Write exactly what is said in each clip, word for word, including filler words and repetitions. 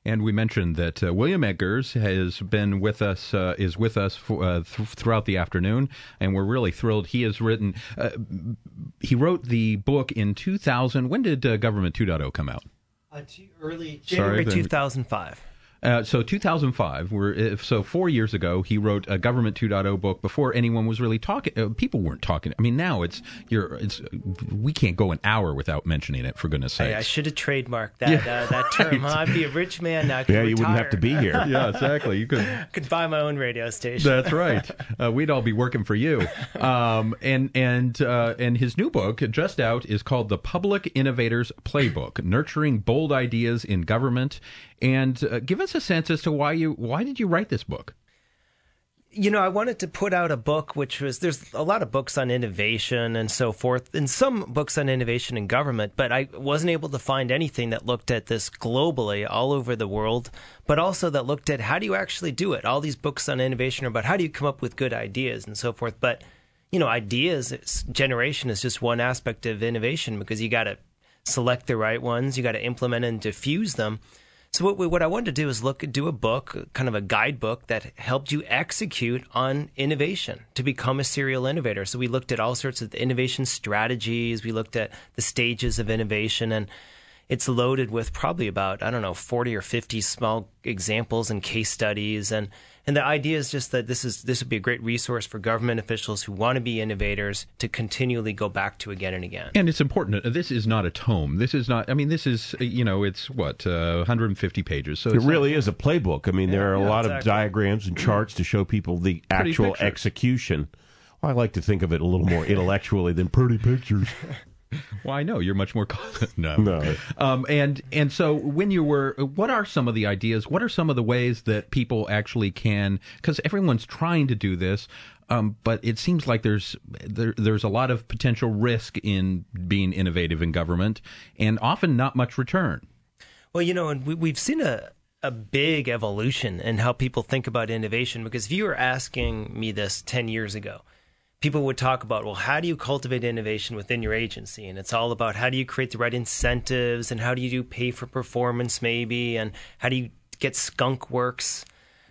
And we mentioned that uh, William Eggers has been with us, uh, is with us for, uh, th- throughout the afternoon, and we're really thrilled. He has written, uh, he wrote the book in two thousand. When did uh, Government two point oh come out? Uh, too early, January Sorry, two thousand five. Uh, so two thousand five, we're, so four years ago, he wrote a Government two point oh book before anyone was really talking. Uh, people weren't talking. I mean, now it's you're. It's we can't go an hour without mentioning it. For goodness' sake, hey, I should have trademarked that Yeah, uh, that term. right. Huh? I'd be a rich man now. I could Yeah, you retire. wouldn't have to be here. Yeah, exactly. You could. I could buy my own radio station. That's right. Uh, we'd all be working for you. Um, and and uh, and his new book, just out, is called The Public Innovators Playbook: Nurturing Bold Ideas in Government. And uh, give us a sense as to why you why did you write this book? You know, I wanted to put out a book which was, there's a lot of books on innovation and so forth, and some books on innovation in government, but I wasn't able to find anything that looked at this globally, all over the world, but also that looked at how do you actually do it? All these books on innovation are about how do you come up with good ideas and so forth. But, you know, ideas, it's, generation is just one aspect of innovation because you got to select the right ones, you got to implement and diffuse them. So what we, what I wanted to do is look do a book, kind of a guidebook that helped you execute on innovation to become a serial innovator. So we looked at all sorts of innovation strategies. We looked at the stages of innovation, and it's loaded with probably about, I don't know, forty or fifty small examples and case studies. And, and the idea is just that this is this would be a great resource for government officials who want to be innovators to continually go back to again and again. And it's important. This is not a tome. This is not, I mean, this is, you know, it's what, uh, one hundred fifty pages. So It it's really not, is a playbook. I mean, there are a yeah, lot exactly. of diagrams and charts to show people the Pretty actual pictures. execution. Well, I like to think of it a little more intellectually than pretty pictures. Well, I know you're much more. no, No. Um, and and so when you were, what are some of the ideas? What are some of the ways that people actually can? Because everyone's trying to do this, um, but it seems like there's there, there's a lot of potential risk in being innovative in government, and often not much return. Well, you know, and we, we've seen a, a big evolution in how people think about innovation, because if you were asking me this ten years ago, people would talk about, well, how do you cultivate innovation within your agency? And it's all about how do you create the right incentives, and how do you do pay for performance maybe, and how do you get skunk works,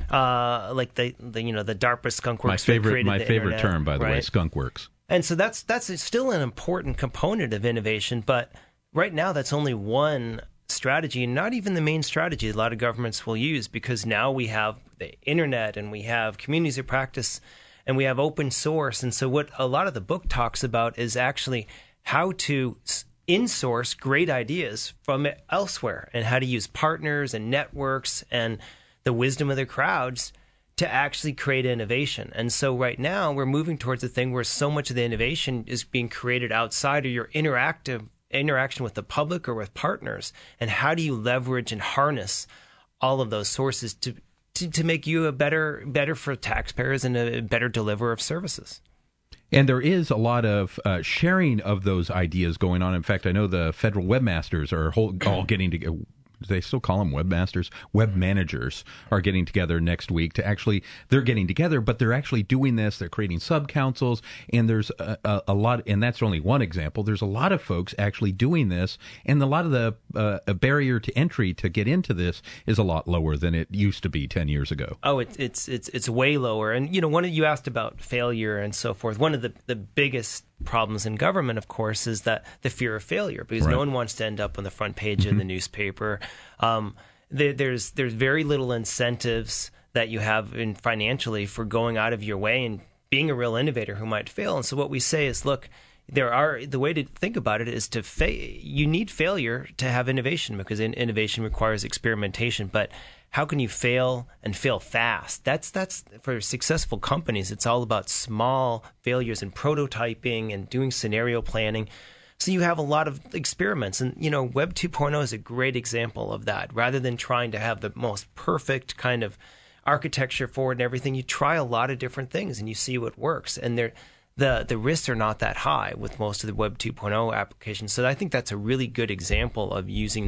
uh, like the, the you know the DARPA skunk works. My that favorite created my the favorite internet, term, by the way, right? skunk works. And so that's that's still an important component of innovation, but right now that's only one strategy, and not even the main strategy a lot of governments will use, because now we have the internet and we have communities of practice and we have open source. And so what a lot of the book talks about is actually how to in-source great ideas from elsewhere, and how to use partners and networks and the wisdom of the crowds to actually create innovation. And so right now we're moving towards a thing where so much of the innovation is being created outside of your interactive interaction with the public or with partners. And how do you leverage and harness all of those sources to To, to make you a better, better for taxpayers and a better deliverer of services. And there is a lot of uh, sharing of those ideas going on. In fact, I know the federal webmasters are whole, all getting together. Do they still call them webmasters? Web managers are getting together next week to actually, they're getting together, but they're actually doing this. They're creating sub-councils, and there's a, a, a lot, and that's only one example. There's a lot of folks actually doing this, and a lot of the uh, a barrier to entry to get into this is a lot lower than it used to be ten years ago. Oh, it, it's it's it's way lower. And, you know, one of you asked about failure and so forth. One of the, the biggest problems in government, of course, is that the fear of failure, because Right. no one wants to end up on the front page mm-hmm. of the newspaper. Um, there, there's there's very little incentives that you have in financially for going out of your way and being a real innovator who might fail. And so what we say is, look, there are the way to think about it is to fa- you need failure to have innovation, because in, innovation requires experimentation. But how can you fail and fail fast? That's that's for successful companies. It's all about small failures and prototyping and doing scenario planning. So you have a lot of experiments. And, you know, Web two point oh is a great example of that. Rather than trying to have the most perfect kind of architecture for it and everything, you try a lot of different things and you see what works. And there, the the risks are not that high with most of the Web two point oh applications. So I think that's a really good example of using this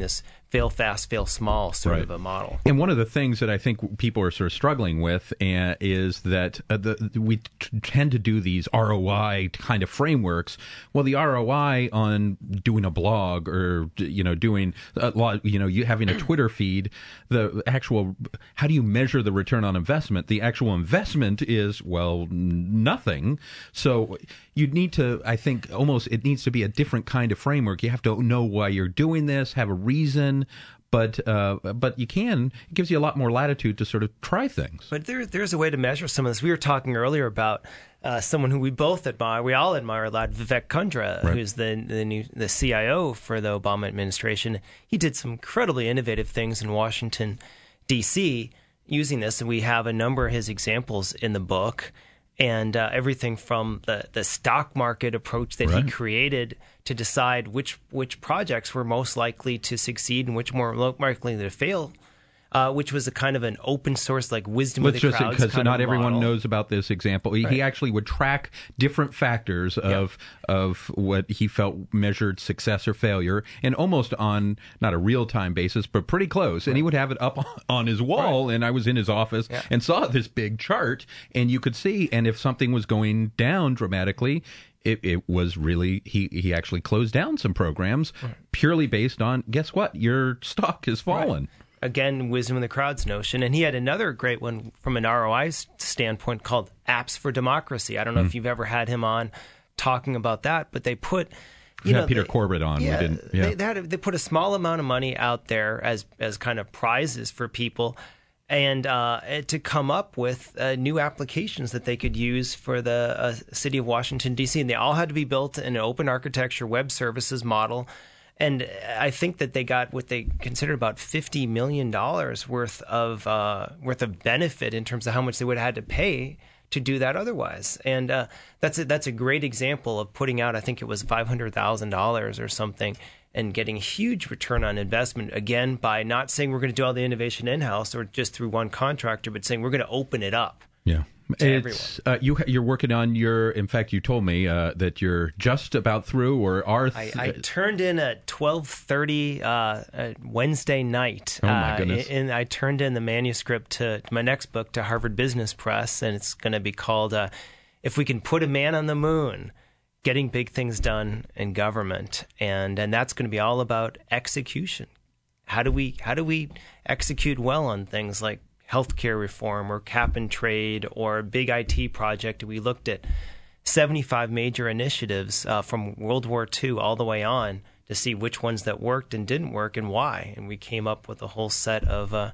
fail fast, fail small sort Right. of a model. And one of the things that I think people are sort of struggling with uh, is that uh, the, we t- tend to do these R O I kind of frameworks. Well, the R O I on doing a blog or you know doing a lot, you know, you having a Twitter feed, the actual how do you measure the return on investment? The actual investment is well nothing. So you need to, I think, almost it needs to be a different kind of framework. You have to know why you're doing this, have a reason. But uh, but you can, it gives you a lot more latitude to sort of try things. But there, there's a way to measure some of this. We were talking earlier about uh, someone who we both admire, we all admire a lot, Vivek Kundra, Right. who's the the new the C I O for the Obama administration. He did some incredibly innovative things in Washington, D C using this, and we have a number of his examples in the book. And uh, everything from the, the stock market approach that Right. he created to decide which which projects were most likely to succeed and which more likely to fail, uh, which was a kind of an open source, like wisdom Let's of the just crowds because kind not of everyone model. knows about this example. He, Right. he actually would track different factors of of what he felt measured success or failure, and almost on not a real time basis, but pretty close. And he would have it up on his wall. And I was in his office Yeah. and saw this big chart, and you could see. And if something was going down dramatically, It, it was really he, he actually closed down some programs purely based on guess what, your stock has fallen. Again, wisdom of the crowds notion. And he had another great one from an R O I standpoint called Apps for Democracy. I don't know Mm. if you've ever had him on talking about that, but they put, you We had know, Peter they- Corbett on. Yeah, We didn't, yeah. They, they, had, they put a small amount of money out there as as kind of prizes for people, and uh, to come up with uh, new applications that they could use for the uh, city of Washington, D C. And they all had to be built in an open architecture web services model. And I think that they got what they considered about fifty million dollars worth of uh, worth of benefit in terms of how much they would have had to pay to do that otherwise. And uh, that's a, that's a great example of putting out, I think it was five hundred thousand dollars or something, and getting a huge return on investment, again, by not saying we're going to do all the innovation in-house or just through one contractor, but saying we're going to open it up. Yeah. To It's, uh, you, you're working on your, in fact, you told me uh, that you're just about through or are. Th- I, I turned in at twelve thirty uh, uh, Wednesday night. Oh, my uh, goodness. And I turned in the manuscript to, to my next book to Harvard Business Press, and it's going to be called uh, If We Can Put a Man on the Moon, Getting Big Things Done in Government. And and that's going to be all about execution. How do we how do we execute well on things like healthcare reform or cap and trade or a big I T project? We looked at seventy-five major initiatives uh, from World War Two all the way on to see which ones that worked and didn't work and why. And we came up with a whole set of uh,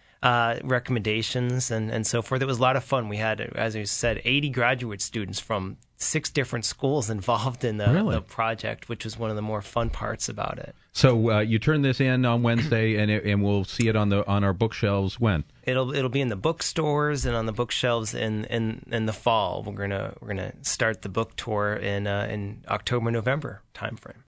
uh, recommendations and, and so forth. It was a lot of fun. We had, as I said, eighty graduate students from six different schools involved in the, Really? the project, which was one of the more fun parts about it. So uh, you turn this in on Wednesday, and it, and we'll see it on the on our bookshelves when. It'll it'll be in the bookstores and on the bookshelves in, in, in the fall. We're gonna we're gonna start the book tour in uh, in October November timeframe.